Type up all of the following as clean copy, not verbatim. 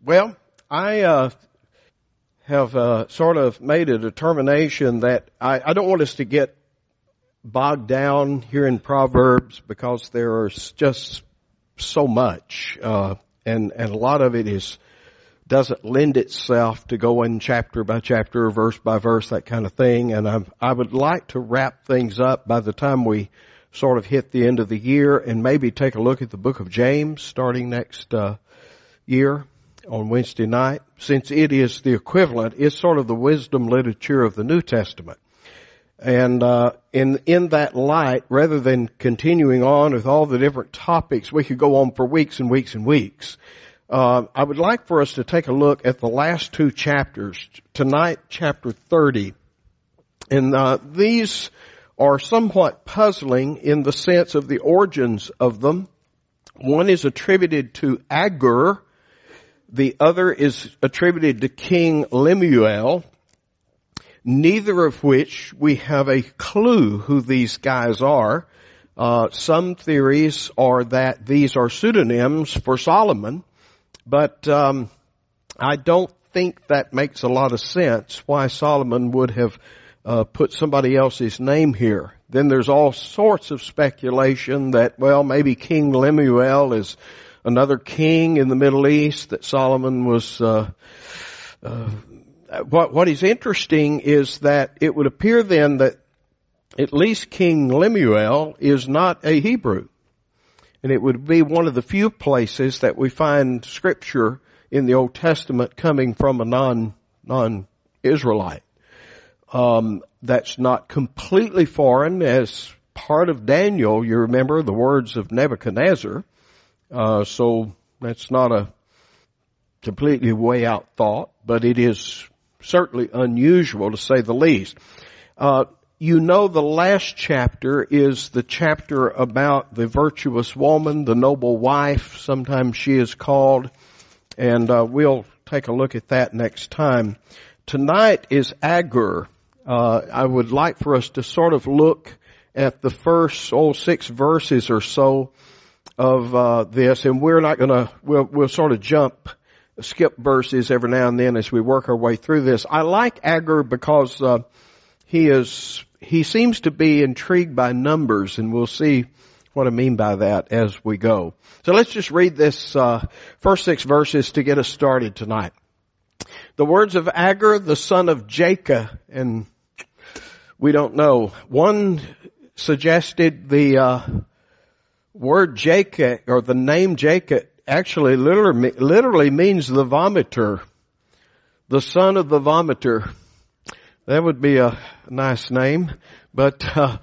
Well, I have sort of made a determination that I don't want us to get bogged down here in Proverbs because there is just so much, and a lot of it doesn't lend itself to going chapter by chapter, verse by verse, that kind of thing. And I would like to wrap things up by the time we sort of hit the end of the year and maybe take a look at the book of James starting next year on Wednesday night, since it is the equivalent. It's sort of the wisdom literature of the New Testament. And in that light, rather than continuing on with all the different topics, we could go on for weeks and weeks and weeks. I would like for us to take a look at the last two chapters. Tonight, chapter 30. And these are somewhat puzzling in the sense of the origins of them. One is attributed to Agur. The other is attributed to King Lemuel, neither of which we have a clue who these guys are. Some theories are that these are pseudonyms for Solomon, but I don't think that makes a lot of sense why Solomon would have put somebody else's name here. Then there's all sorts of speculation that, well, maybe King Lemuel is another king in the Middle East that Solomon was. What is interesting is that it would appear then that at least King Lemuel is not a Hebrew. And it would be one of the few places that we find scripture in the Old Testament coming from a non-Israelite. That's not completely foreign. As part of Daniel, you remember the words of Nebuchadnezzar. So that's not a completely way out thought, but it is certainly unusual to say the least. You know, the last chapter is the chapter about the virtuous woman, the noble wife, sometimes she is called, and we'll take a look at that next time. Tonight is Agur. I would like for us to sort of look at the first 6 verses or so of this, and we're not gonna, we'll sort of skip verses every now and then as we work our way through this. I like Agur because he seems to be intrigued by numbers, and we'll see what I mean by that as we go. So let's just read this first 6 verses to get us started tonight. The words of Agur, the son of Jacob, and we don't know. One suggested the word Jacob, or the name Jacob, actually literally means the vomiter, the son of the vomiter. That would be a nice name, but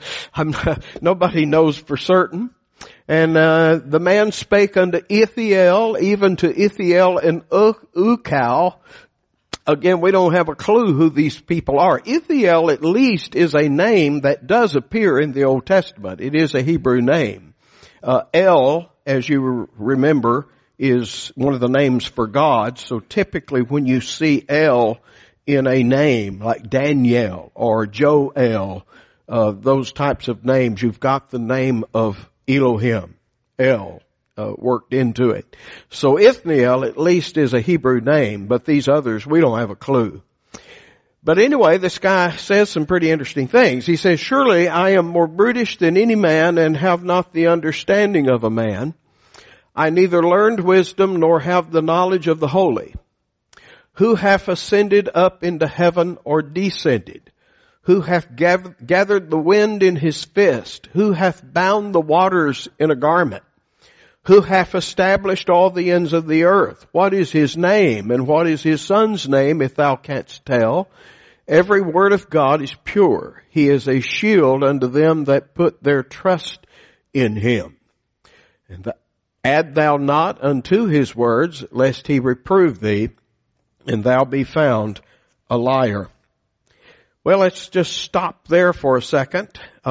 nobody knows for certain. And the man spake unto Ithiel, even to Ithiel and Ukal. Again, we don't have a clue who these people are. Ithiel, at least, is a name that does appear in the Old Testament. It is a Hebrew name. El, as you remember, is one of the names for God. So typically when you see El in a name like Daniel or Joel, those types of names, you've got the name of Elohim, El, worked into it. So Ithniel at least is a Hebrew name, but these others, we don't have a clue. But anyway, this guy says some pretty interesting things. He says, surely I am more brutish than any man and have not the understanding of a man. I neither learned wisdom nor have the knowledge of the holy. Who hath ascended up into heaven or descended? Who hath gathered the wind in his fist? Who hath bound the waters in a garment? Who hath established all the ends of the earth? What is his name, and what is his son's name, if thou canst tell? Every word of God is pure. He is a shield unto them that put their trust in him. And add thou not unto his words, lest he reprove thee, and thou be found a liar. Well, let's just stop there for a second.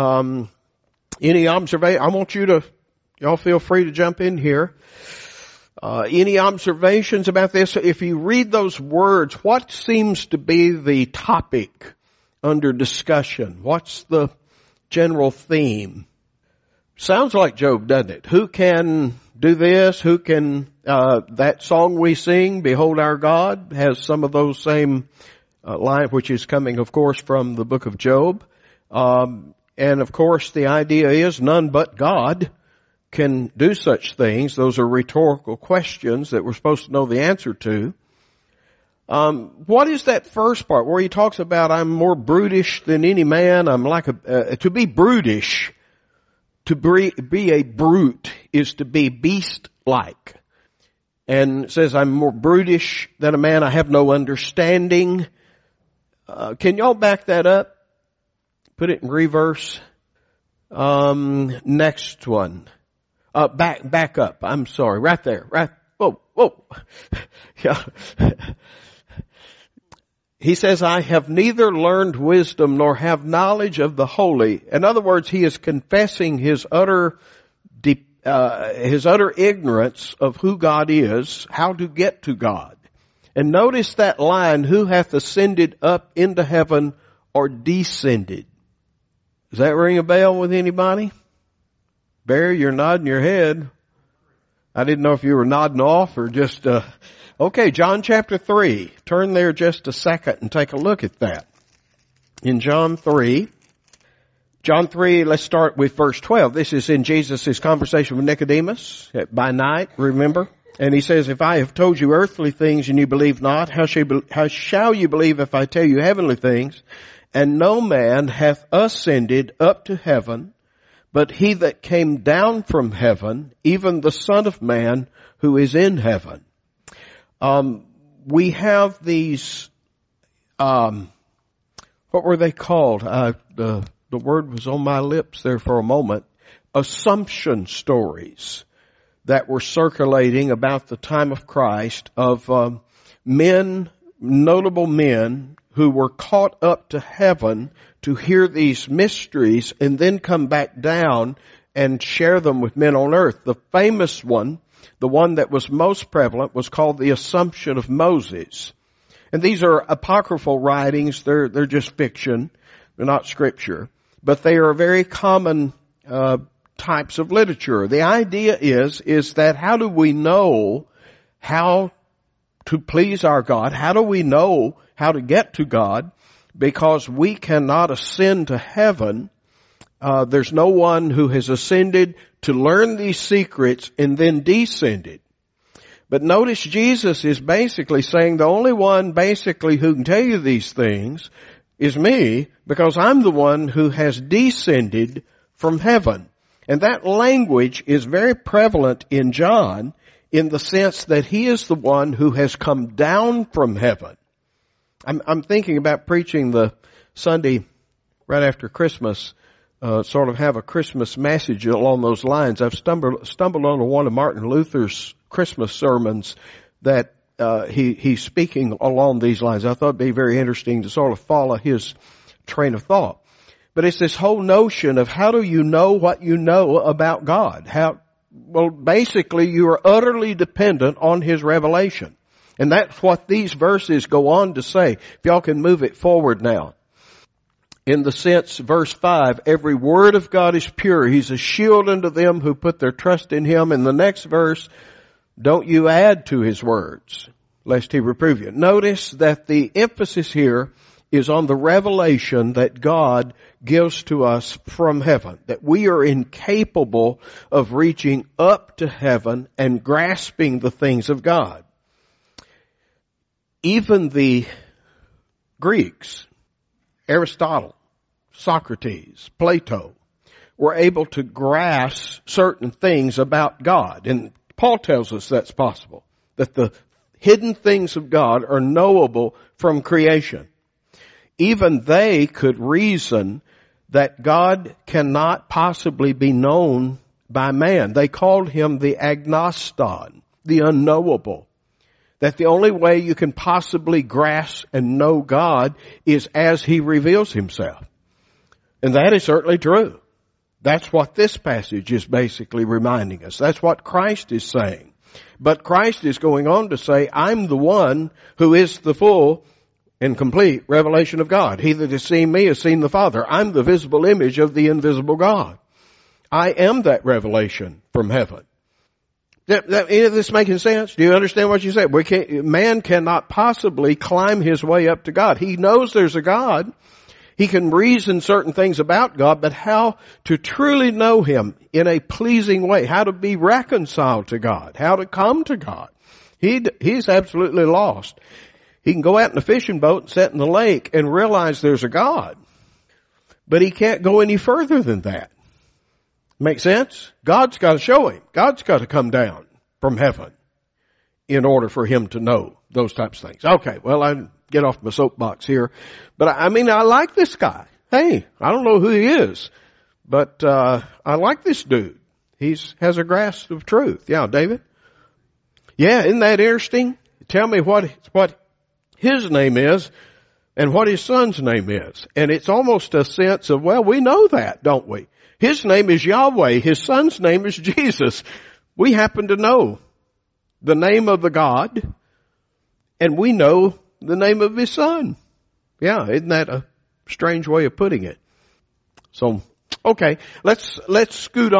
Any observation? I want y'all feel free to jump in here. Any observations about this? If you read those words, what seems to be the topic under discussion? What's the general theme? Sounds like Job, doesn't it? Who can do this? Who can, that song we sing, Behold Our God, has some of those same lines, which is coming, of course, from the book of Job. And of course, the idea is none but God can do such things. Those are rhetorical questions that we're supposed to know the answer to. What is that first part where he talks about I'm more brutish than any man? I'm like to be brutish, to be a brute is to be beast-like. And it says I'm more brutish than a man. I have no understanding. Can y'all back that up? Put it in reverse. Next one. Back up. I'm sorry. Right there. Right. Whoa. Yeah. He says, I have neither learned wisdom nor have knowledge of the holy. In other words, he is confessing his utter ignorance of who God is, how to get to God. And notice that line, who hath ascended up into heaven or descended? Does that ring a bell with anybody? Barry, you're nodding your head. I didn't know if you were nodding off or just, okay, John chapter 3. Turn there just a second and take a look at that. In John 3, let's start with verse 12. This is in Jesus' conversation with Nicodemus by night, remember? And he says, if I have told you earthly things and you believe not, how shall you believe if I tell you heavenly things? And no man hath ascended up to heaven, but he that came down from heaven, even the Son of Man who is in heaven. We have these, what were they called? The word was on my lips there for a moment. Assumption stories that were circulating about the time of Christ of notable men who were caught up to heaven to hear these mysteries and then come back down and share them with men on earth. The famous one, the one that was most prevalent, was called the Assumption of Moses. And these are apocryphal writings. They're just fiction. They're not scripture. But they are very common types of literature. The idea is that how do we know how to please our God? How do we know how to get to God? Because we cannot ascend to heaven. There's no one who has ascended to learn these secrets and then descended. But notice Jesus is basically saying the only one basically who can tell you these things is me, because I'm the one who has descended from heaven. And that language is very prevalent in John in the sense that he is the one who has come down from heaven. I'm thinking about preaching the Sunday right after Christmas, sort of have a Christmas message along those lines. I've stumbled onto one of Martin Luther's Christmas sermons that he's speaking along these lines. I thought it'd be very interesting to sort of follow his train of thought. But it's this whole notion of how do you know what you know about God? Well, basically you are utterly dependent on his revelation. And that's what these verses go on to say. If y'all can move it forward now. In the sense, verse 5, every word of God is pure. He's a shield unto them who put their trust in him. In the next verse, don't you add to his words, lest he reprove you. Notice that the emphasis here is on the revelation that God gives to us from heaven, that we are incapable of reaching up to heaven and grasping the things of God. Even the Greeks, Aristotle, Socrates, Plato, were able to grasp certain things about God. And Paul tells us that's possible, that the hidden things of God are knowable from creation. Even they could reason that God cannot possibly be known by man. They called him the agnoston, the unknowable. That the only way you can possibly grasp and know God is as he reveals himself. And that is certainly true. That's what this passage is basically reminding us. That's what Christ is saying. But Christ is going on to say, I'm the one who is the full and complete revelation of God. He that has seen me has seen the Father. I'm the visible image of the invisible God. I am that revelation from heaven. Any of this making sense? Do you understand what you said? Man cannot possibly climb his way up to God. He knows there's a God. He can reason certain things about God, but how to truly know Him in a pleasing way, how to be reconciled to God, how to come to God. He's absolutely lost. He can go out in a fishing boat and sit in the lake and realize there's a God, but he can't go any further than that. Make sense? God's got to show him. God's got to come down from heaven in order for him to know those types of things. Okay, well, I get off my soapbox here, but I like this guy. Hey, I don't know who he is, but I like this dude. He has a grasp of truth. Yeah, David? Yeah, isn't that interesting? Tell me what his name is and what his son's name is. And it's almost a sense of, well, we know that, don't we? His name is Yahweh. His son's name is Jesus. We happen to know the name of the God, and we know the name of his son. Yeah, isn't that a strange way of putting it? So, okay, let's scoot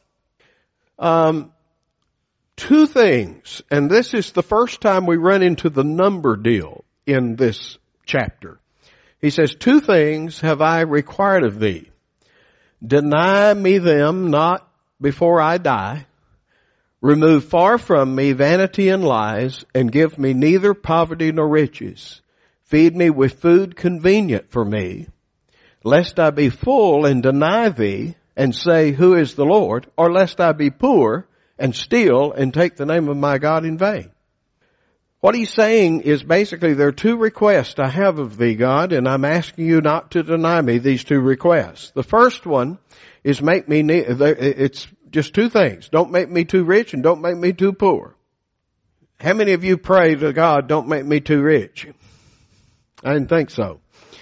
on. Two things, and this is the first time we run into the number deal in this chapter. He says, 2 things have I required of thee. Deny me them not before I die. Remove far from me vanity and lies, and give me neither poverty nor riches. Feed me with food convenient for me, lest I be full and deny thee, and say, who is the Lord? Or lest I be poor and steal and take the name of my God in vain. What he's saying is basically there are 2 requests I have of thee, God, and I'm asking you not to deny me these 2 requests. The first one is it's just 2 things. Don't make me too rich and don't make me too poor. How many of you pray to God, don't make me too rich? I didn't think so.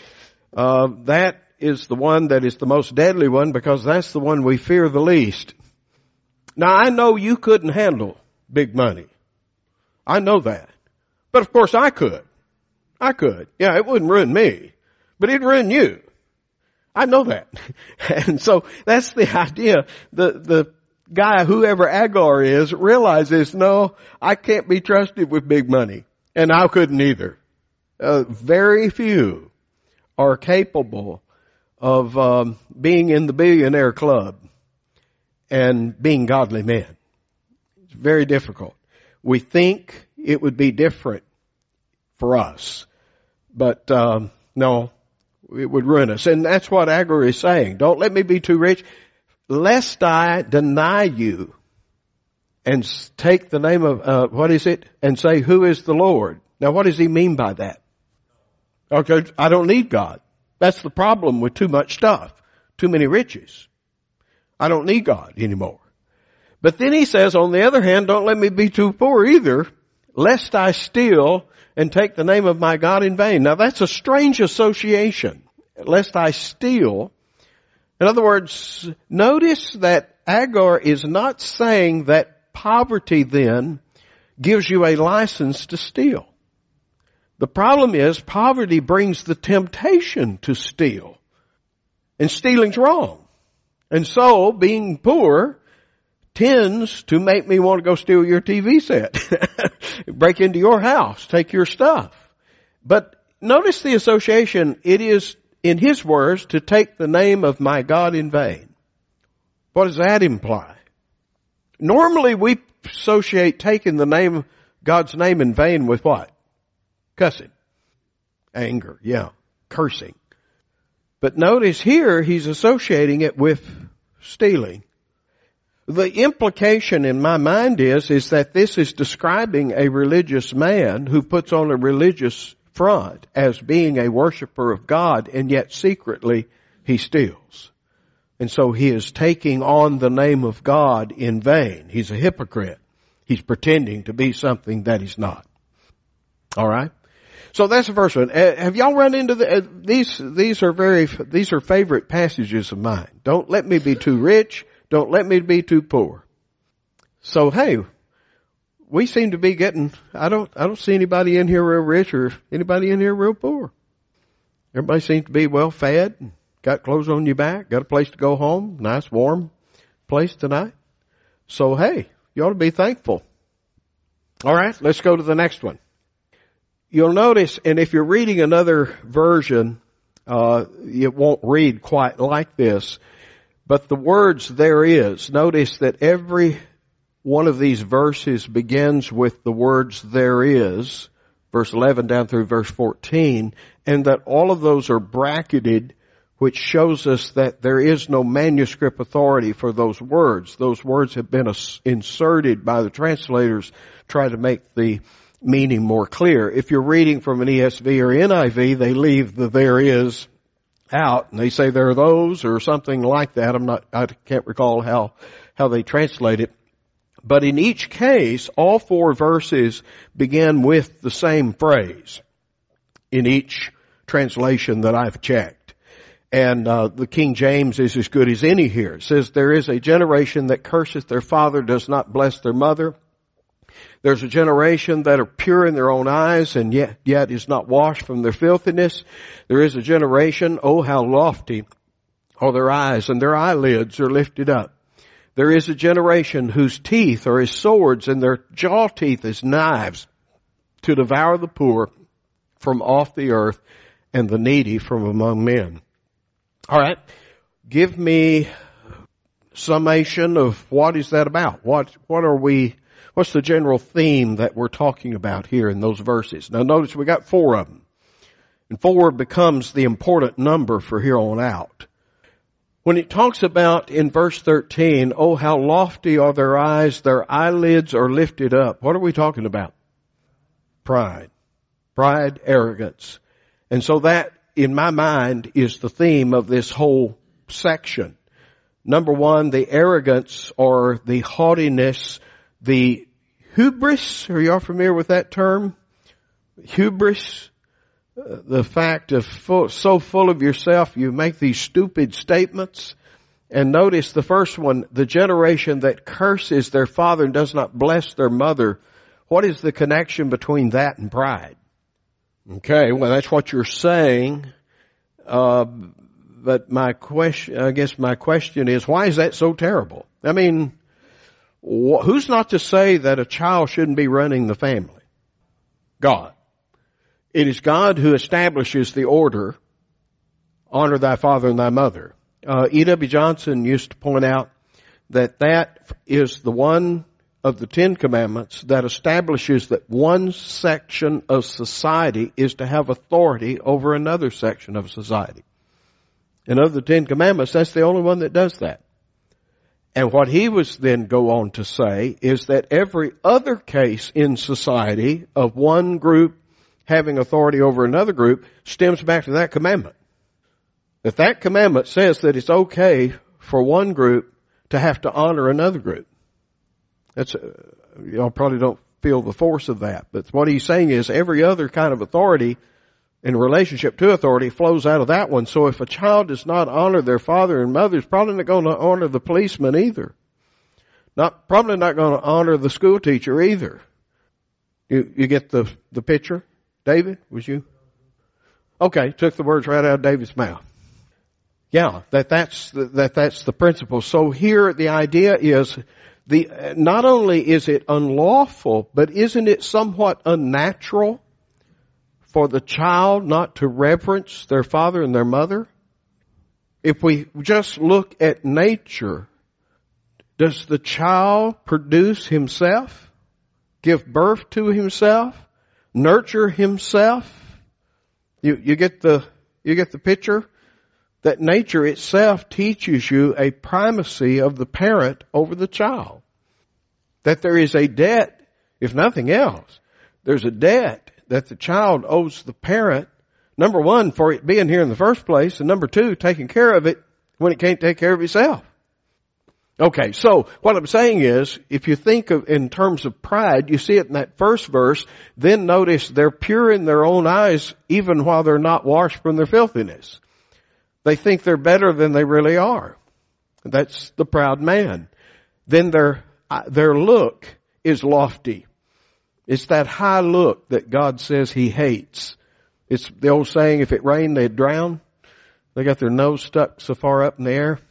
That is the one that is the most deadly one, because that's the one we fear the least. Now, I know you couldn't handle big money. I know that. But of course I could. Yeah, it wouldn't ruin me, but it'd ruin you. I know that. And so that's the idea. The guy, whoever Agar is, realizes, no, I can't be trusted with big money. And I couldn't either. Very few are capable of being in the billionaire club and being godly men. It's very difficult. We think it would be different for us, but no, it would ruin us. And that's what Agar is saying. Don't let me be too rich, lest I deny you and take the name of, and say, who is the Lord? Now, what does he mean by that? Okay, I don't need God. That's the problem with too much stuff, too many riches. I don't need God anymore. But then he says, on the other hand, don't let me be too poor either, lest I steal and take the name of my God in vain. Now that's a strange association, lest I steal. In other words, notice that Agar is not saying that poverty then gives you a license to steal. The problem is poverty brings the temptation to steal. And stealing's wrong. And so being poor tends to make me want to go steal your TV set, break into your house, take your stuff. But notice the association. It is, in his words, to take the name of my God in vain. What does that imply? Normally we associate taking the name, God's name in vain with what? Cussing. Anger, yeah. Cursing. But notice here he's associating it with stealing. The implication in my mind is that this is describing a religious man who puts on a religious front as being a worshiper of God, and yet secretly he steals. And so he is taking on the name of God in vain. He's a hypocrite. He's pretending to be something that he's not. All right? So that's the first one. Have y'all run into these are favorite passages of mine. Don't let me be too rich. Don't let me be too poor. So hey, we seem to be getting, I don't see anybody in here real rich or anybody in here real poor. Everybody seems to be well fed, got clothes on your back, got a place to go home, nice warm place tonight. So hey, you ought to be thankful. All right, let's go to the next one. You'll notice, and if you're reading another version, it won't read quite like this, but the words there is, notice that every one of these verses begins with the words there is, verse 11 down through verse 14, and that all of those are bracketed, which shows us that there is no manuscript authority for those words. Those words have been inserted by the translators, try to make the meaning more clear. If you're reading from an ESV or NIV, they leave the there is out, and they say there are those or something like that. I can't recall how they translate it. But in each case, all four verses begin with the same phrase in each translation that I've checked. And the King James is as good as any here. It says, there is a generation that curseth their father, does not bless their mother. There's a generation that are pure in their own eyes, and yet is not washed from their filthiness. There is a generation, oh how lofty are their eyes, and their eyelids are lifted up. There is a generation whose teeth are as swords, and their jaw teeth as knives, to devour the poor from off the earth, and the needy from among men. All right, give me summation of what is that about? What's the general theme that we're talking about here in those verses? Now notice we got four of them. And four becomes the important number for here on out. When it talks about in verse 13, oh how lofty are their eyes, their eyelids are lifted up. What are we talking about? Pride. Pride, arrogance. And so that, in my mind, is the theme of this whole section. Number one, the arrogance or the haughtiness, the hubris. Are you all familiar with that term? Hubris. The fact of so full of yourself, you make these stupid statements. And notice the first one, the generation that curses their father and does not bless their mother. What is the connection between that and pride? Okay, well that's what you're saying. But my question is, why is that so terrible? I mean, who's not to say that a child shouldn't be running the family? God. It is God who establishes the order, honor thy father and thy mother. E.W. Johnson used to point out that is the one of the Ten Commandments that establishes that one section of society is to have authority over another section of society. And of the Ten Commandments, that's the only one that does that. And what he was then go on to say is that every other case in society of one group having authority over another group stems back to that commandment. That commandment says that it's okay for one group to have to honor another group. Y'all probably don't feel the force of that, but what he's saying is every other kind of authority in relationship to authority flows out of that one. So if a child does not honor their father and mother, it's probably not going to honor the policeman either. Probably not going to honor the school teacher either. You get the picture? David, was you? Okay, took the words right out of David's mouth. Yeah, that's the principle. So here the idea is not only is it unlawful, but isn't it somewhat unnatural for the child not to reverence their father and their mother? If we just look at nature, does the child produce himself, give birth to himself, nurture himself? You get the picture? That nature itself teaches you a primacy of the parent over the child. That there is a debt, if nothing else, there's a debt that the child owes the parent, number one, for it being here in the first place, and number two, taking care of it when it can't take care of itself. Okay, so what I'm saying is, if you think of in terms of pride, you see it in that first verse, then notice they're pure in their own eyes even while they're not washed from their filthiness. They think they're better than they really are. That's the proud man. Then their look is lofty. It's that high look that God says He hates. It's the old saying, if it rained, they'd drown. They got their nose stuck so far up in the air.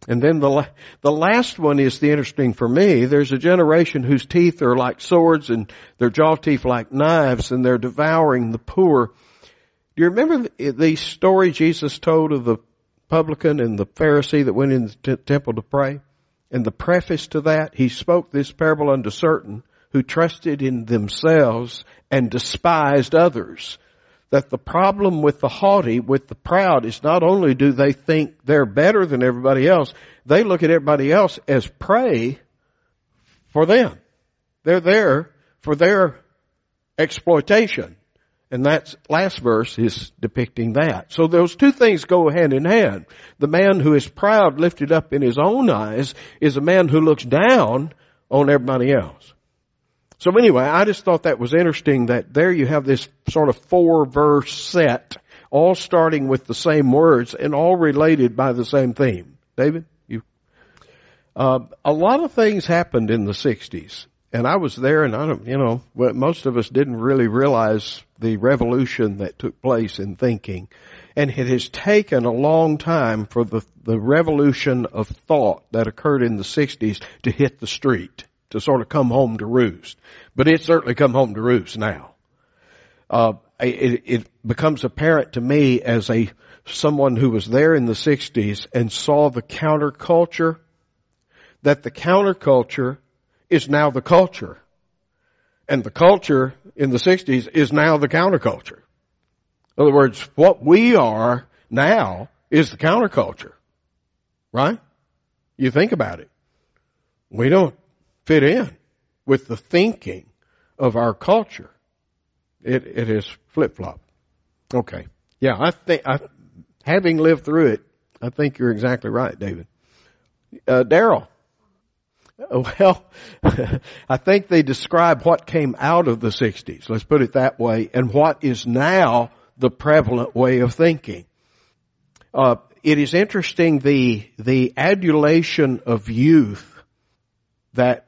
And then the last one is the interesting for me. There's a generation whose teeth are like swords and their jaw teeth like knives, and they're devouring the poor. Do you remember the story Jesus told of the publican and the Pharisee that went in the temple to pray? And the preface to that, he spoke this parable unto certain who trusted in themselves and despised others. That the problem with the haughty, with the proud, is not only do they think they're better than everybody else, they look at everybody else as prey for them. They're there for their exploitation. And that last verse is depicting that. So those two things go hand in hand. The man who is proud, lifted up in his own eyes, is a man who looks down on everybody else. So anyway, I just thought that was interesting that there you have this sort of 4-verse set, all starting with the same words and all related by the same theme. David, you? A lot of things happened in the 60s. And I was there, and most of us didn't really realize the revolution that took place in thinking. And it has taken a long time for the revolution of thought that occurred in the 60s to hit the street, to sort of come home to roost. But it's certainly come home to roost now. It becomes apparent to me as someone who was there in the 60s and saw the counterculture, that the counterculture is now the culture. And the culture in the 60s is now the counterculture. In other words, what we are now is the counterculture. Right? You think about it. We don't fit in with the thinking of our culture. It is flip-flop. Okay. Yeah, I think, having lived through it, I think you're exactly right, David. Daryl. Well, I think they describe what came out of the 60s, let's put it that way, and what is now the prevalent way of thinking. It is interesting the adulation of youth that,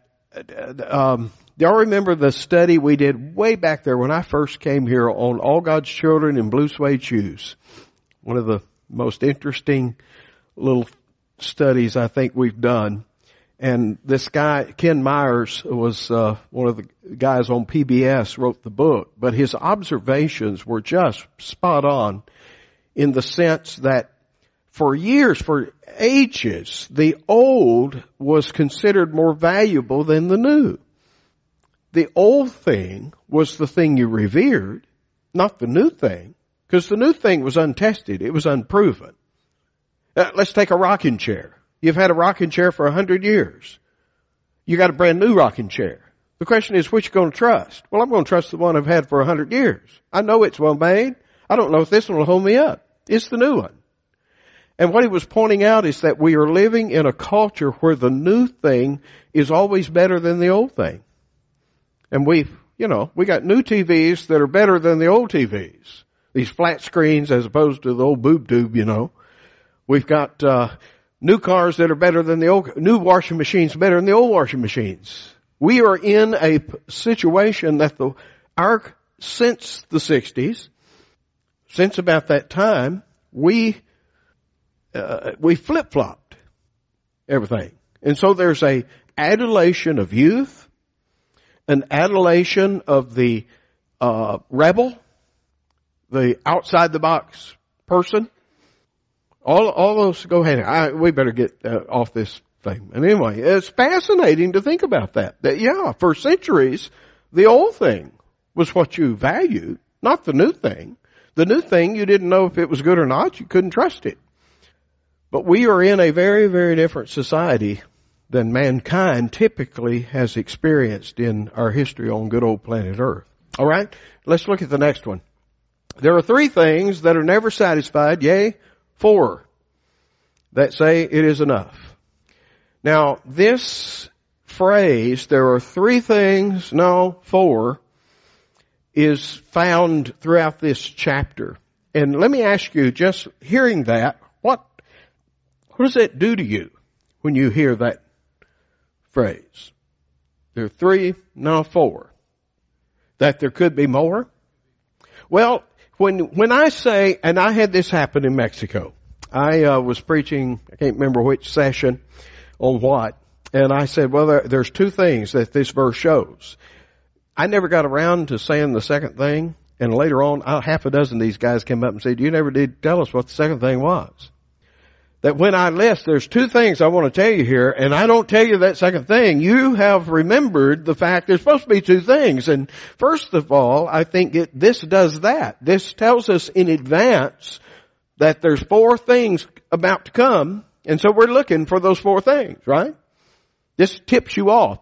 y'all remember the study we did way back there when I first came here on All God's Children in Blue Suede Shoes? One of the most interesting little studies I think we've done. And this guy, Ken Myers, was one of the guys on PBS, wrote the book. But his observations were just spot on in the sense that for years, for ages, the old was considered more valuable than the new. The old thing was the thing you revered, not the new thing, because the new thing was untested. It was unproven. Let's take a rocking chair. You've had a rocking chair for 100 years. You got a brand new rocking chair. The question is, which you're going to trust? Well, I'm going to trust the one I've had for 100 years. I know it's well made. I don't know if this one will hold me up. It's the new one. And what he was pointing out is that we are living in a culture where the new thing is always better than the old thing. And we got new TVs that are better than the old TVs. These flat screens as opposed to the old boob tube, We've got, new cars that are better than the old, new washing machines better than the old washing machines. We are in a situation that since the 60s, since about that time, we flip-flopped everything. And so there's a adulation of youth, an adulation of the, rebel, the outside the box person. All those, go ahead. We better get off this thing. And anyway, it's fascinating to think about that. That, for centuries, the old thing was what you valued, not the new thing. The new thing, you didn't know if it was good or not. You couldn't trust it. But we are in a very, very different society than mankind typically has experienced in our history on good old planet Earth. All right? Let's look at the next one. There are 3 things that are never satisfied, 4 that say it is enough. Now, this phrase, there are 3 things, 4, is found throughout this chapter. And let me ask you, just hearing that, what does that do to you when you hear that phrase? There are 3, 4. That there could be more? Well, when I say, and I had this happen in Mexico, I was preaching, I can't remember which session on what, and I said, well, there's two things that this verse shows. I never got around to saying the second thing, and later on, half a dozen of these guys came up and said, you never did tell us what the second thing was. That when I list, there's two things I want to tell you here, and I don't tell you that second thing. You have remembered the fact there's supposed to be two things. And first of all, I think this does that. This tells us in advance that there's four things about to come, and so we're looking for those four things, right? This tips you off.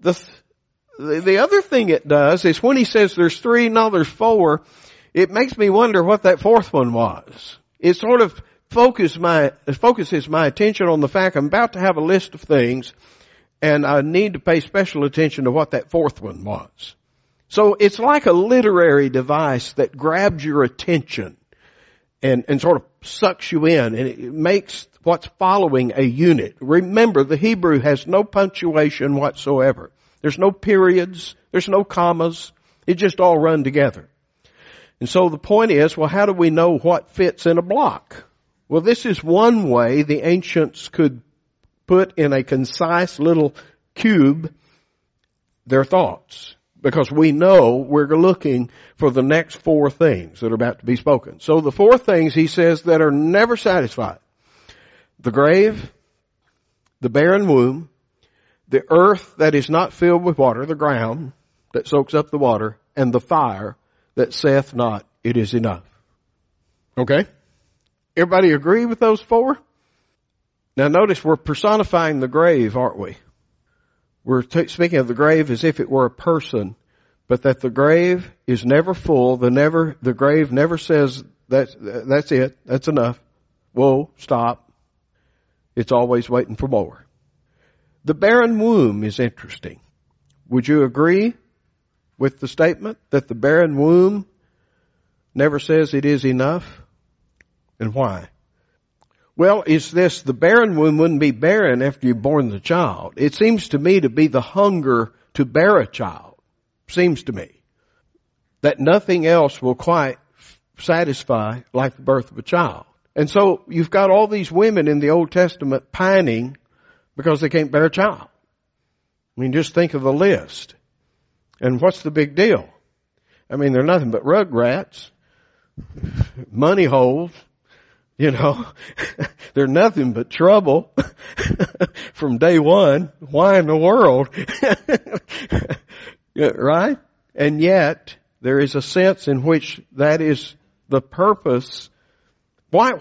The other thing it does is when he says there's three, now there's four, it makes me wonder what that fourth one was. It sort of focuses my attention on the fact I'm about to have a list of things, and I need to pay special attention to what that fourth one was. So it's like a literary device that grabs your attention and sort of sucks you in, and it makes what's following a unit. Remember, the Hebrew has no punctuation whatsoever. There's no periods. There's no commas. It just all run together. And so the point is, well, how do we know what fits in a block? Well, this is one way the ancients could put in a concise little cube their thoughts, because we know we're looking for the next four things that are about to be spoken. So the four things, he says, that are never satisfied: the grave, the barren womb, the earth that is not filled with water, the ground that soaks up the water, and the fire that saith not, it is enough. Okay? Everybody agree with those four? Now notice we're personifying the grave, aren't we? We're speaking of the grave as if it were a person, but that the grave is never full. The grave never says that's it, that's enough. Whoa, stop. It's always waiting for more. The barren womb is interesting. Would you agree with the statement that the barren womb never says it is enough? And why? Well, the barren womb wouldn't be barren after you've born the child. It seems to me to be the hunger to bear a child. Seems to me that nothing else will quite satisfy like the birth of a child. And so you've got all these women in the Old Testament pining because they can't bear a child. I mean, just think of the list. And what's the big deal? I mean, they're nothing but rugrats, money holes, you know. They're nothing but trouble from day one. Why in the world? Right? And yet, there is a sense in which that is the purpose. I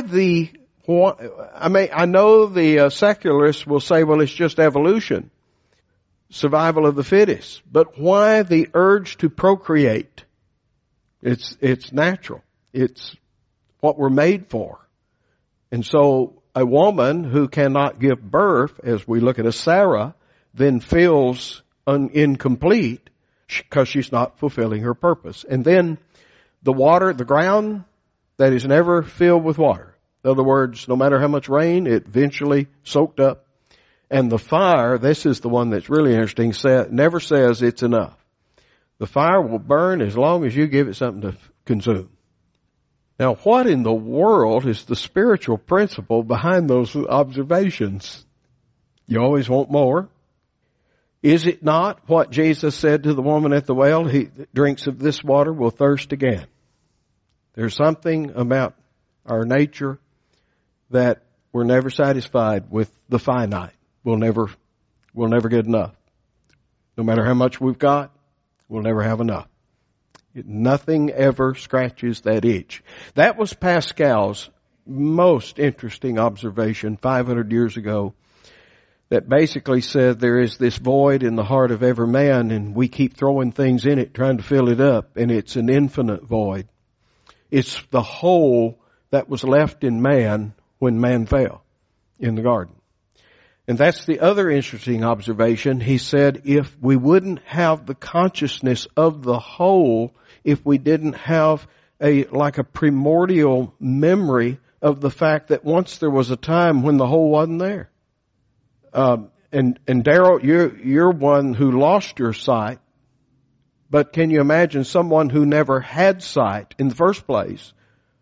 know the secularists will say, well, it's just evolution, survival of the fittest. But why the urge to procreate? It's natural. It's what we're made for. And so a woman who cannot give birth, as we look at a Sarah, then feels incomplete because she's not fulfilling her purpose. And then the ground that is never filled with water. In other words, no matter how much rain, it eventually soaked up. And the fire, this is the one that's really interesting, never says it's enough. The fire will burn as long as you give it something to consume. Now, what in the world is the spiritual principle behind those observations? You always want more. Is it not what Jesus said to the woman at the well? He drinks of this water will thirst again. There's something about our nature that we're never satisfied with the finite. We'll never get enough. No matter how much we've got, we'll never have enough. Nothing ever scratches that itch. That was Pascal's most interesting observation 500 years ago, that basically said there is this void in the heart of every man, and we keep throwing things in it, trying to fill it up, and it's an infinite void. It's the hole that was left in man when man fell in the garden. And that's the other interesting observation. He said if we wouldn't have the consciousness of the whole, if we didn't have a primordial memory of the fact that once there was a time when the whole wasn't there. And Darrell, you're one who lost your sight, but can you imagine someone who never had sight in the first place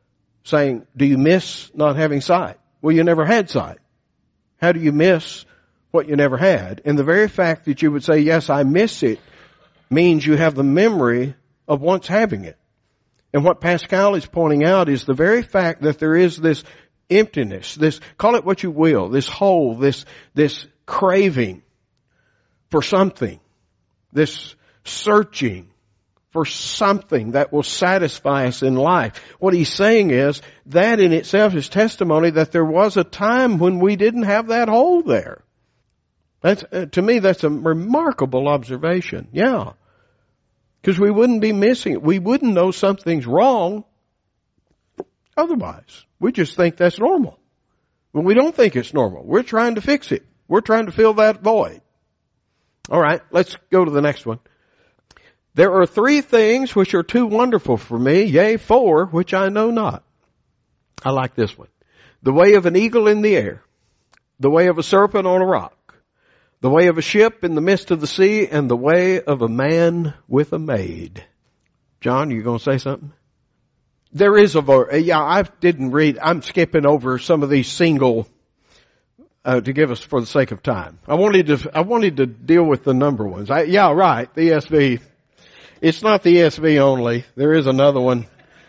saying, do you miss not having sight? Well, you never had sight. How do you miss what you never had? And the very fact that you would say, yes, I miss it, means you have the memory of once having it. And what Pascal is pointing out is the very fact that there is this emptiness, this, call it what you will, this hole, this craving for something, this searching for something that will satisfy us in life. What he's saying is that in itself is testimony that there was a time when we didn't have that hole there. That's, to me, that's a remarkable observation. Yeah. Because we wouldn't be missing it. We wouldn't know something's wrong otherwise. We just think that's normal. But we don't think it's normal. We're trying to fix it. We're trying to fill that void. All right, let's go to the next one. There are 3 things which are too wonderful for me, yea, 4 which I know not. I like this one. The way of an eagle in the air, the way of a serpent on a rock, the way of a ship in the midst of the sea, and the way of a man with a maid. John, you going to say something? There is I didn't read, I'm skipping over some of these single, to give us for the sake of time. I wanted to deal with the number ones. The ESV. It's not the ESV only. There is another one.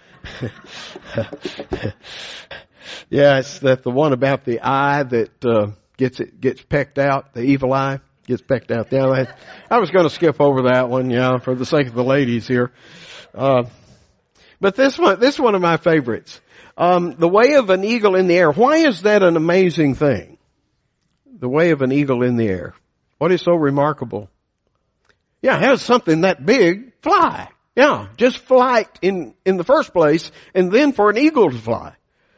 It's the one about the eye that, gets pecked out, the evil eye gets pecked out. I was going to skip over that one, for the sake of the ladies here. But this one of my favorites. The way of an eagle in the air. Why is that an amazing thing? The way of an eagle in the air. What is so remarkable? How does something that big fly? Just flight in the first place, and then for an eagle to fly.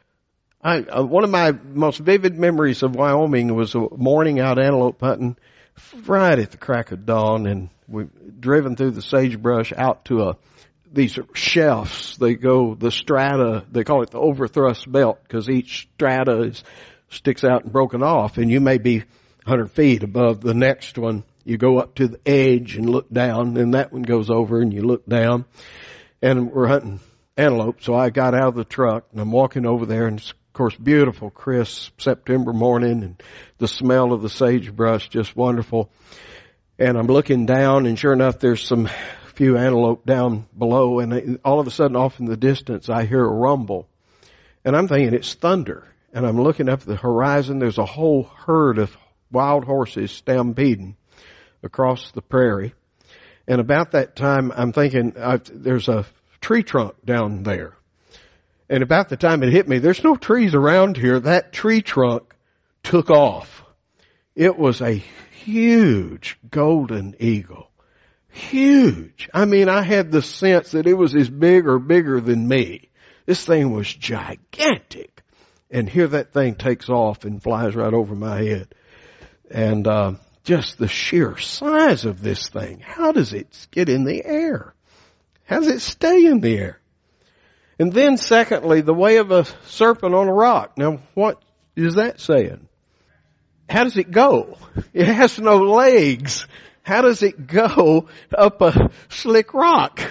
One of my most vivid memories of Wyoming was a morning out antelope hunting right at the crack of dawn, and we've driven through the sagebrush out to these shelves. They go the strata, they call it the overthrust belt, because each strata sticks out and broken off, and you may be 100 feet above the next one. You go up to the edge and look down, and that one goes over and you look down. And we're hunting antelope, so I got out of the truck and I'm walking over there, and it's, of course, beautiful, crisp September morning, and the smell of the sagebrush just wonderful. And I'm looking down, and sure enough, there's some few antelope down below, and all of a sudden off in the distance I hear a rumble. And I'm thinking it's thunder. And I'm looking up at the horizon, there's a whole herd of wild horses stampeding across the prairie. And about that time, I'm thinking, there's a tree trunk down there. And about the time it hit me, there's no trees around here. That tree trunk took off. It was a huge golden eagle. Huge. I mean, I had the sense that it was as big or bigger than me. This thing was gigantic. And here that thing takes off and flies right over my head. And, just the sheer size of this thing. How does it get in the air? How does it stay in the air? And then secondly, the way of a serpent on a rock. Now, what is that saying? How does it go? It has no legs. How does it go up a slick rock?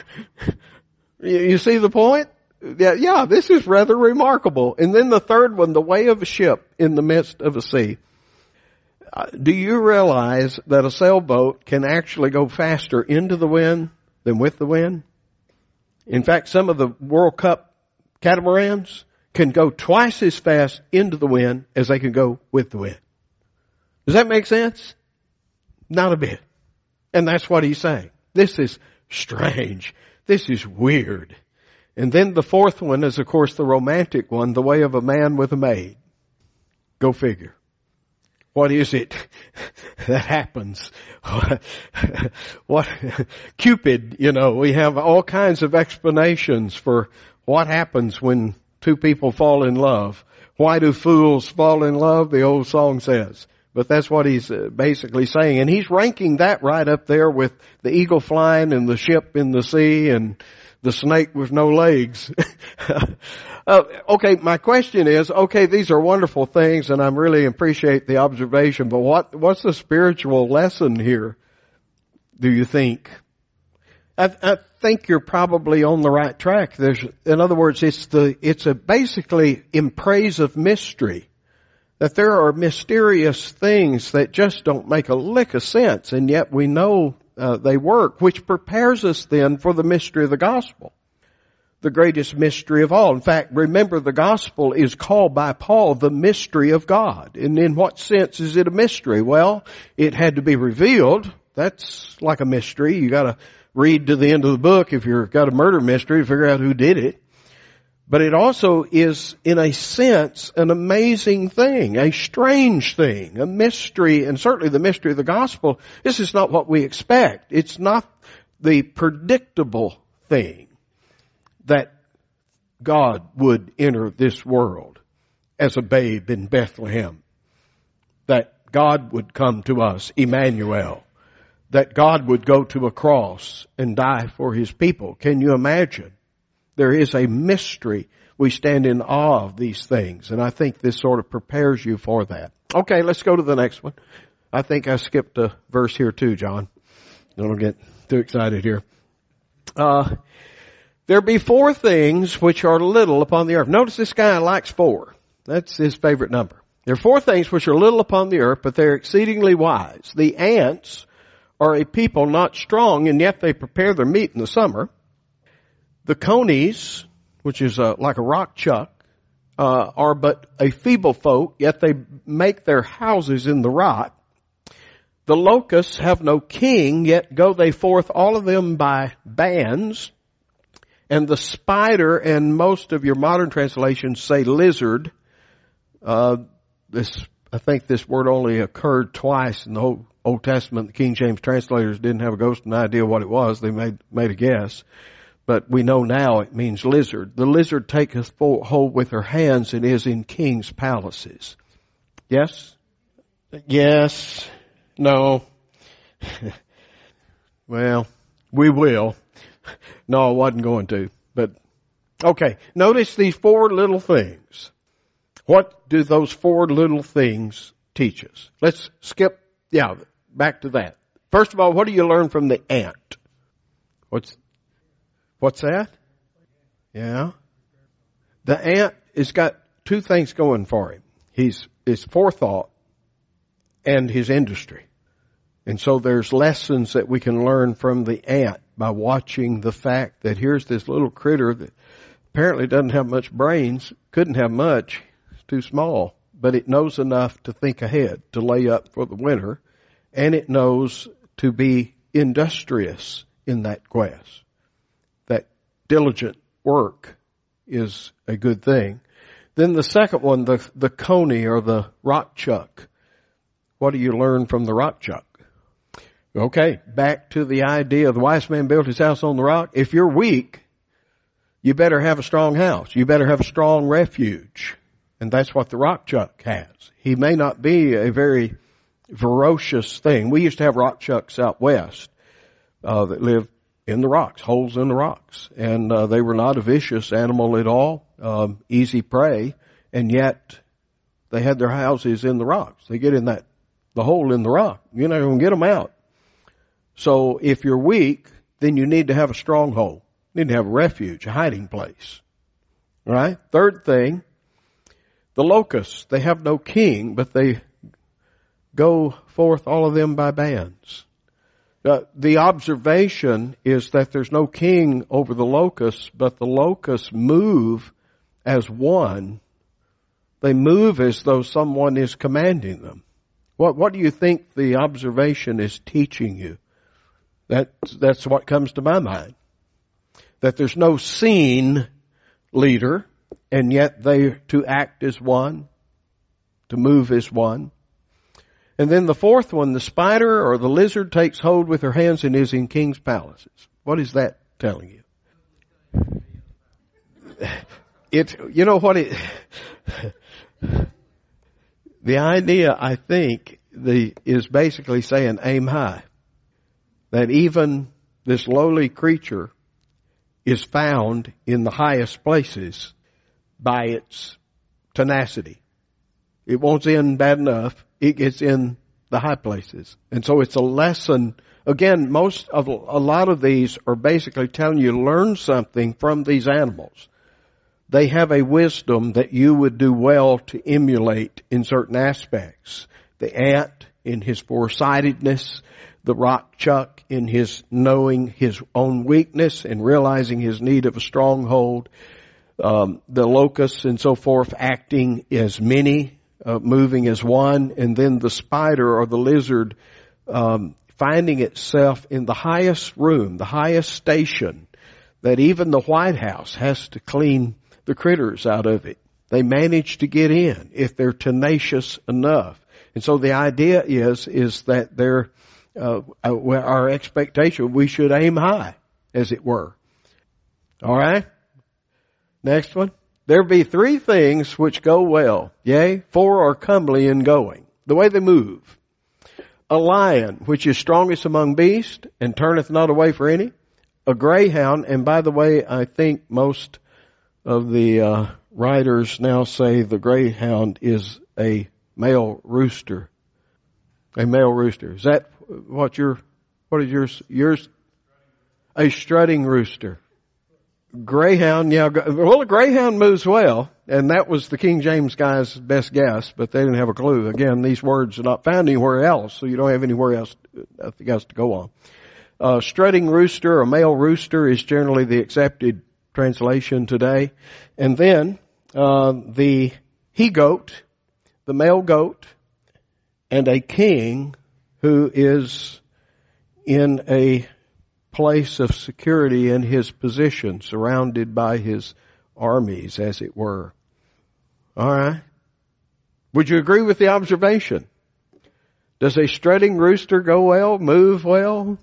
You see the point? Yeah, this is rather remarkable. And then the third one, the way of a ship in the midst of a sea. Do you realize that a sailboat can actually go faster into the wind than with the wind? In fact, some of the World Cup catamarans can go twice as fast into the wind as they can go with the wind. Does that make sense? Not a bit. And that's what he's saying. This is strange. This is weird. And then the fourth one is, of course, the romantic one, the way of a man with a maid. Go figure. What is it that happens? What Cupid, we have all kinds of explanations for what happens when two people fall in love. Why do fools fall in love? The old song says. But that's what he's basically saying. And he's ranking that right up there with the eagle flying and the ship in the sea and the snake with no legs. Okay, my question is, these are wonderful things and I really appreciate the observation, but what's the spiritual lesson here, do you think? I think you're probably on the right track. In other words, it's basically in praise of mystery. That there are mysterious things that just don't make a lick of sense, and yet we know they work, which prepares us then for the mystery of the gospel. The greatest mystery of all. In fact, remember, the gospel is called by Paul the mystery of God. And in what sense is it a mystery? Well, it had to be revealed. That's like a mystery. You gotta read to the end of the book if you've got a murder mystery to figure out who did it. But it also is, in a sense, an amazing thing, a strange thing, a mystery, and certainly the mystery of the gospel. This is not what we expect. It's not the predictable thing that God would enter this world as a babe in Bethlehem. That God would come to us, Emmanuel. That God would go to a cross and die for His people. Can you imagine? There is a mystery. We stand in awe of these things. And I think this sort of prepares you for that. Okay, let's go to the next one. I think I skipped a verse here too, John. Don't get too excited here. There be 4 things which are little upon the earth. Notice this guy likes 4. That's his favorite number. There are 4 things which are little upon the earth, but they're exceedingly wise. The ants are a people not strong, and yet they prepare their meat in the summer. The conies, which is like a rock chuck, are but a feeble folk, yet they make their houses in the rock. The locusts have no king, yet go they forth all of them by bands. And the spider, and most of your modern translations say lizard. I think this word only occurred twice in the Old Testament. The King James translators didn't have a ghost of an idea what it was. They made a guess. But we know now it means lizard. The lizard taketh hold with her hands and is in kings' palaces. Yes? Yes. No. Well, we will. No, I wasn't going to. But, okay. Notice these 4 little things. What do those 4 little things teach us? Let's skip, back to that. First of all, what do you learn from the ant? What's that? Yeah. The ant has got 2 things going for him. His forethought and his industry. And so there's lessons that we can learn from the ant by watching the fact that here's this little critter that apparently doesn't have much brains, couldn't have much, it's too small, but it knows enough to think ahead, to lay up for the winter, and it knows to be industrious in that quest. That diligent work is a good thing. Then the second one, the coney or the rock chuck. What do you learn from the rock chuck? Okay, back to the idea of the wise man built his house on the rock. If you're weak, you better have a strong house. You better have a strong refuge. And that's what the rock chuck has. He may not be a very ferocious thing. We used to have rock chucks out west that lived in the rocks, holes in the rocks. And they were not a vicious animal at all, easy prey, and yet they had their houses in the rocks. They get in the hole in the rock. You're not going to get them out. So if you're weak, then you need to have a stronghold. You need to have a refuge, a hiding place. All right? Third thing, the locusts, they have no king, but they go forth all of them by bands. The observation is that there's no king over the locusts, but the locusts move as one. They move as though someone is commanding them. What do you think the observation is teaching you? That's what comes to my mind. That there's no seen leader, and yet they to act as one, to move as one. And then the fourth one, the spider or the lizard takes hold with her hands and is in king's palaces. What is that telling you? The idea, I think, is basically saying aim high. That even this lowly creature is found in the highest places by its tenacity. It won't end bad enough. It gets in the high places. And so it's a lesson Again, a lot of these are basically telling you learn something from these animals. They have a wisdom that you would do well to emulate in certain aspects. The ant in his foresightedness, the rock chuck in his knowing his own weakness and realizing his need of a stronghold, the locust and so forth acting as many, moving as one, and then the spider or the lizard finding itself in the highest room, the highest station, that even the White House has to clean the critters out of it. They manage to get in if they're tenacious enough. And so the idea is that our expectation, we should aim high, as it were. All right? Next one. There be 3 things which go well, yea, 4 are comely in going. The way they move. A lion, which is strongest among beasts, and turneth not away for any. A greyhound, and by the way, I think most of the writers now say the greyhound is a male rooster. A male rooster. Is that what is yours? Yours? A strutting rooster. Greyhound, yeah. Well, a greyhound moves well, and that was the King James guy's best guess, but they didn't have a clue. Again, these words are not found anywhere else, so you don't have anywhere else to go on. Strutting rooster, a male rooster, is generally the accepted translation today. And then, the he-goat, the male goat, and a king who is in a place of security in his position, surrounded by his armies, as it were. All right. Would you agree with the observation? Does a strutting rooster go well, move well?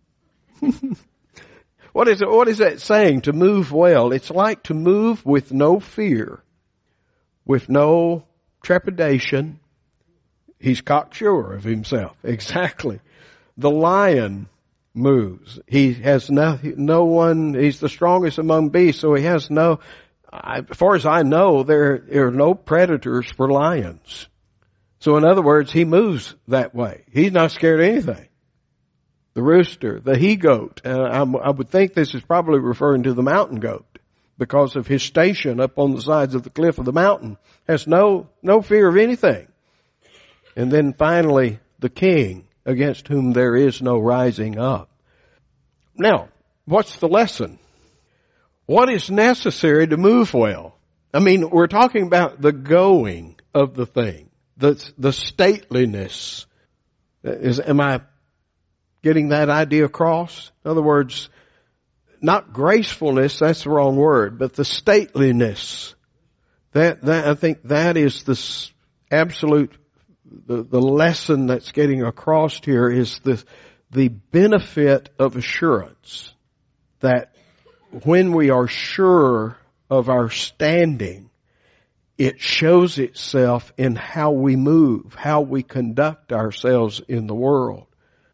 What is that saying, to move well? It's like to move with no fear, with no trepidation. He's cocksure of himself. Exactly. The lion moves. He has no one, he's the strongest among beasts, so he has as far as I know, there are no predators for lions. So in other words, he moves that way. He's not scared of anything. The rooster, the he-goat, I would think this is probably referring to the mountain goat, because of his station up on the sides of the cliff of the mountain, has no fear of anything. And then finally, the king, against whom there is no rising up. Now, what's the lesson? What is necessary to move well? I mean, we're talking about the going of the thing, the stateliness. Am I getting that idea across? In other words, not gracefulness, that's the wrong word, but the stateliness. That I think that is the absolute, the lesson that's getting across here is the benefit of assurance, that when we are sure of our standing, it shows itself in how we move, how we conduct ourselves in the world.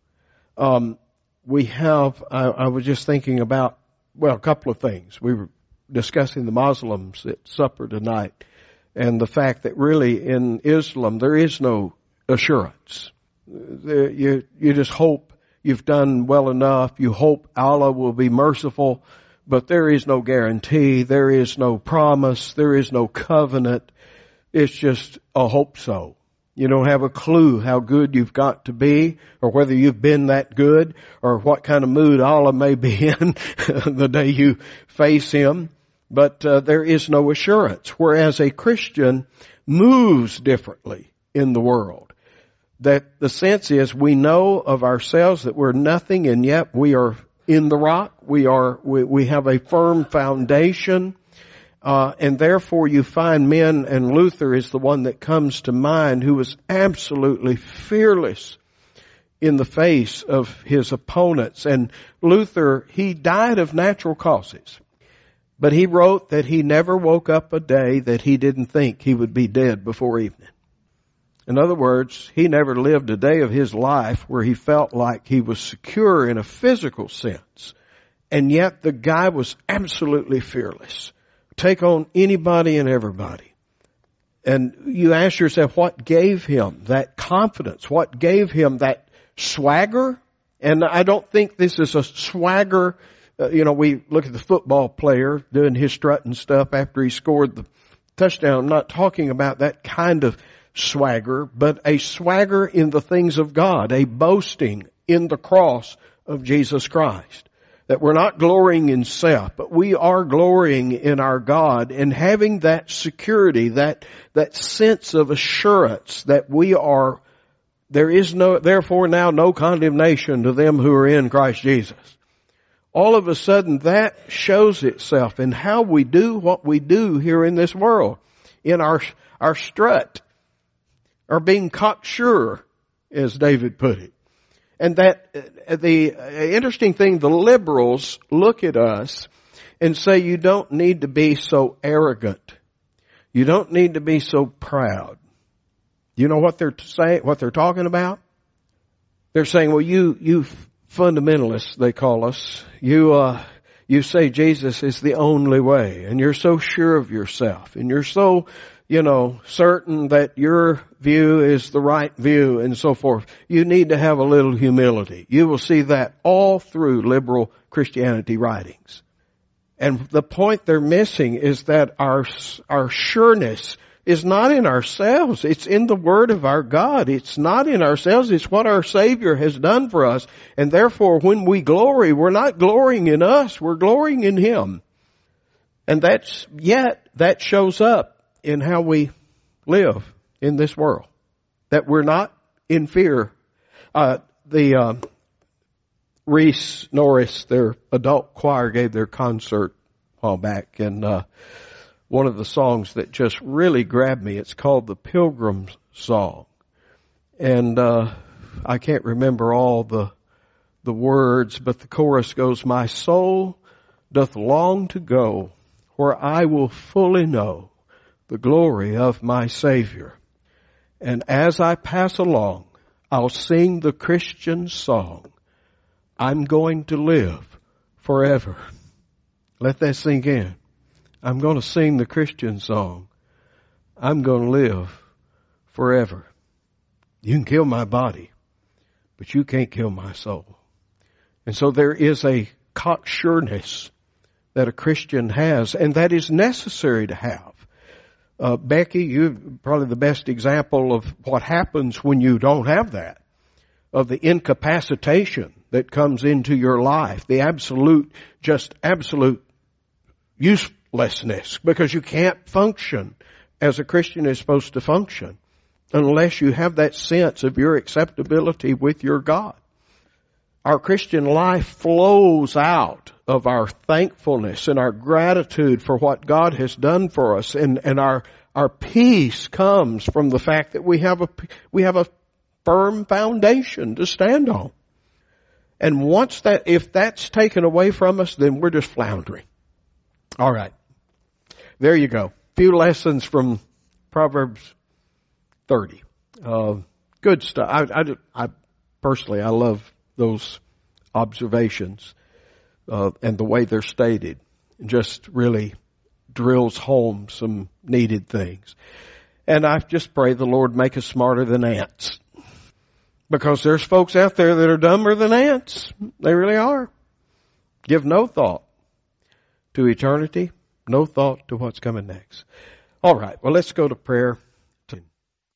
I was just thinking about, a couple of things. We were discussing the Muslims at supper tonight, and the fact that really in Islam there is no assurance. You just hope you've done well enough. You hope Allah will be merciful, but there is no guarantee. There is no promise. There is no covenant. It's just a hope so. You don't have a clue how good you've got to be, or whether you've been that good, or what kind of mood Allah may be in the day you face Him. But there is no assurance. Whereas a Christian moves differently in the world. That the sense is we know of ourselves that we're nothing, and yet we are in the rock. We have a firm foundation. And therefore you find men, and Luther is the one that comes to mind, who was absolutely fearless in the face of his opponents. And Luther, he died of natural causes. But he wrote that he never woke up a day that he didn't think he would be dead before evening. In other words, he never lived a day of his life where he felt like he was secure in a physical sense. And yet the guy was absolutely fearless. Take on anybody and everybody. And you ask yourself, what gave him that confidence? What gave him that swagger? And I don't think this is a swagger. We look at the football player doing his strutting stuff after he scored the touchdown. I'm not talking about that kind of swagger, but a swagger in the things of God, a boasting in the cross of Jesus Christ. That we're not glorying in self, but we are glorying in our God and having that security, that sense of assurance that there is therefore now no condemnation to them who are in Christ Jesus. All of a sudden that shows itself in how we do what we do here in this world, in our strut, or being cocksure, as David put it. And that the interesting thing, the liberals look at us and say, you don't need to be so arrogant. You don't need to be so proud. You know what they're saying, what they're talking about? They're saying, well, you fundamentalists, they call us, you say Jesus is the only way, and you're so sure of yourself, and you're so, certain that your view is the right view and so forth. You need to have a little humility. You will see that all through liberal Christianity writings. And the point they're missing is that our sureness is not in ourselves. It's in the Word of our God. It's not in ourselves. It's what our Savior has done for us. And therefore, when we glory, we're not glorying in us. We're glorying in Him. And that shows up in how we live in this world. That we're not in fear. Reese Norris, their adult choir, gave their concert a while back, and one of the songs that just really grabbed me, it's called the Pilgrim's Song. And I can't remember all the words, but the chorus goes, my soul doth long to go where I will fully know the glory of my Savior. And as I pass along, I'll sing the Christian song. I'm going to live forever. Let that sink in. I'm going to sing the Christian song. I'm going to live forever. You can kill my body, but you can't kill my soul. And so there is a cocksureness that a Christian has, and that is necessary to have. Becky, you're probably the best example of what happens when you don't have that, of the incapacitation that comes into your life, the absolute uselessness, because you can't function as a Christian is supposed to function unless you have that sense of your acceptability with your God. Our Christian life flows out of our thankfulness and our gratitude for what God has done for us, and our peace comes from the fact that we have a firm foundation to stand on. And if that's taken away from us, then we're just floundering. All right. There you go. Few lessons from Proverbs 30. Good stuff. I personally, I love those observations, and the way they're stated. It just really drills home some needed things. And I just pray the Lord make us smarter than ants. Because there's folks out there that are dumber than ants. They really are. Give no thought to eternity, no thought to what's coming next. All right, well, let's go to prayer.